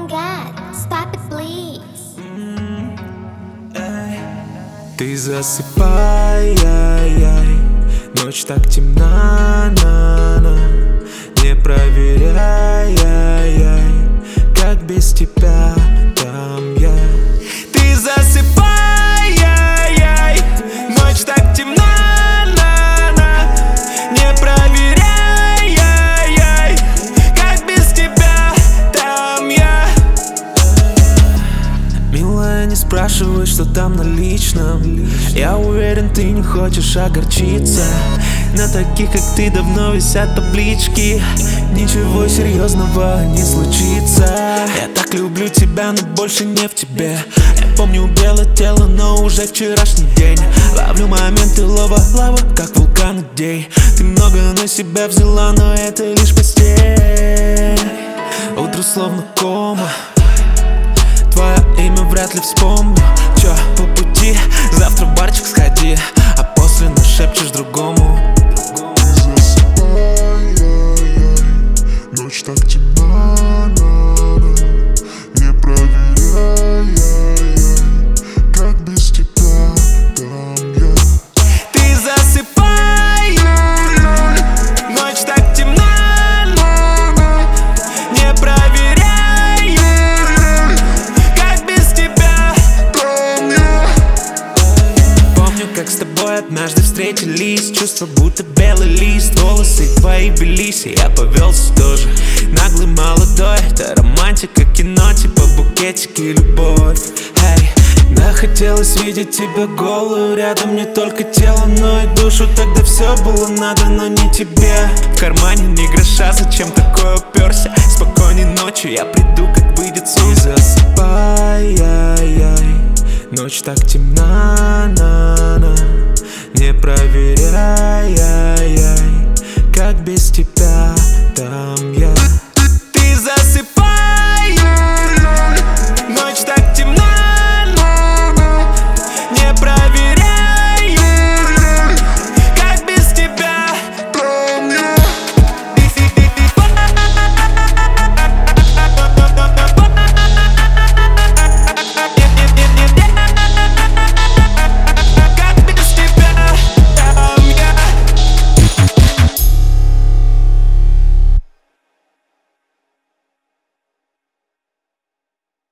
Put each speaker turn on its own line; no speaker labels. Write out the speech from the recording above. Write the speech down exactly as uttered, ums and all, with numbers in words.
God, stop it, please.
Ты засыпай, ай, ай. Ночь так темна, на, на. Не проверяй, ай, ай. Как без тебя там я. Ты засыпай, ай, ай. Ночь так темна, на, на. Не проверяй, ай, ай. Как без тебя там я. Милая, не спрашивай, что там на личном. Я уверен, ты не хочешь огорчиться. На таких, как ты, давно висят таблички. Ничего серьезного не случится. Я так люблю тебя, но больше не в тебе. Я помню белое тело, но уже вчерашний день. Ловлю моменты лова, лава, как вулкан идей. Ты много на себя взяла, но это лишь постель. Утро словно кома. Твое имя вряд ли вспомню. Чё, по пути, завтра в барчик сходи, а после нашепчешь другому.
Ночь так темна, на, на. Не проверяй, ай, ай. Как без тебя там я.
Ты засыпай, ночь так темна,
На, на.
не проверяй, как без тебя
Там я.
Помню, как с тобой однажды встретились. Чувство, будто белый лист. Волосы твои белись, и я повелся тоже. Наглый молодой, это романтика, кино, типа букетики, любовь. Эй, да, хотелось видеть тебя голую рядом. Не только тело, но и душу. Тогда все было надо, но не тебе. В кармане ни гроша, зачем такое уперся? Спокойной ночи, я приду, как выйдет солнце. Засыпай, ай, ай. Ночь так темна, на, на. Не проверяй, ай, ай. Как без тебя там